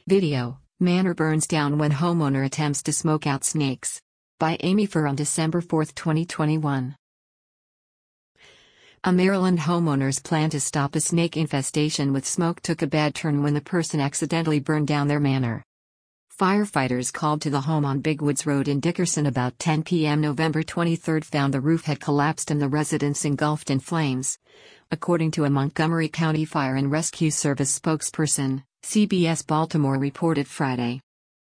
Video: Manor burns down when homeowner attempts to smoke out snakes. By Amy Furr on December 4, 2021. A Maryland homeowner's plan to stop a snake infestation with smoke took a bad turn when the person accidentally burned down their manor. Firefighters called to the home on Big Woods Road in Dickerson about 10 p.m. November 23 found the roof had collapsed and the residence engulfed in flames. According to a Montgomery County Fire and Rescue Service spokesperson, CBS Baltimore reported Friday.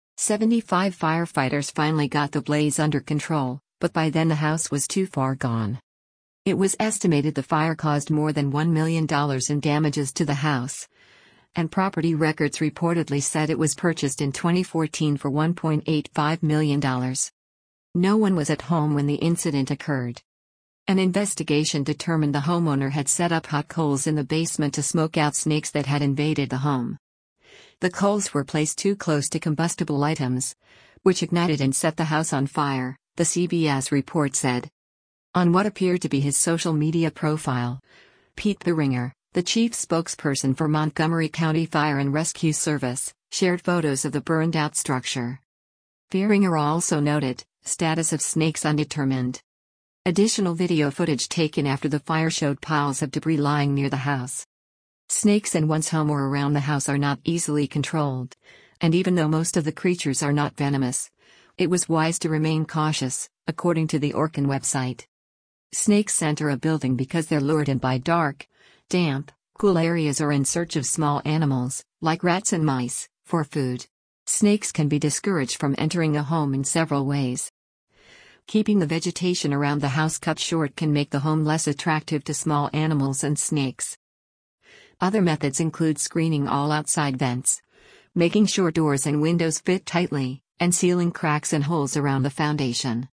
75 firefighters finally got the blaze under control, but by then the house was too far gone. It was estimated the fire caused more than $1 million in damages to the house, and property records reportedly said it was purchased in 2014 for $1.85 million. No one was at home when the incident occurred. An investigation determined the homeowner had set up hot coals in the basement to smoke out snakes that had invaded the home. The coals were placed too close to combustible items, which ignited and set the house on fire, the CBS report said. On what appeared to be his social media profile, Pete Beringer, the chief spokesperson for Montgomery County Fire and Rescue Service, shared photos of the burned-out structure. Beringer also noted, status of snakes undetermined. Additional video footage taken after the fire showed piles of debris lying near the house. Snakes in one's home or around the house are not easily controlled, and even though most of the creatures are not venomous, it was wise to remain cautious, according to the Orkin website. Snakes enter a building because they're lured in by dark, damp, cool areas or in search of small animals, like rats and mice, for food. Snakes can be discouraged from entering a home in several ways. Keeping the vegetation around the house cut short can make the home less attractive to small animals and snakes. Other methods include screening all outside vents, making sure doors and windows fit tightly, and sealing cracks and holes around the foundation.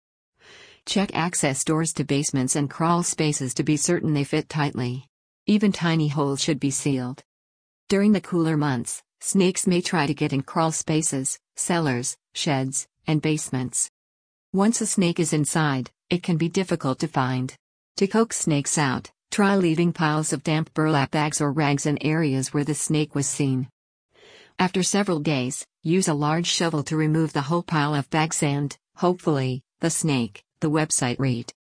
Check access doors to basements and crawl spaces to be certain they fit tightly. Even tiny holes should be sealed. During the cooler months, snakes may try to get in crawl spaces, cellars, sheds, and basements. Once a snake is inside, it can be difficult to find. To coax snakes out, try leaving piles of damp burlap bags or rags in areas where the snake was seen. After several days, use a large shovel to remove the whole pile of bags and, hopefully, the snake, the website read.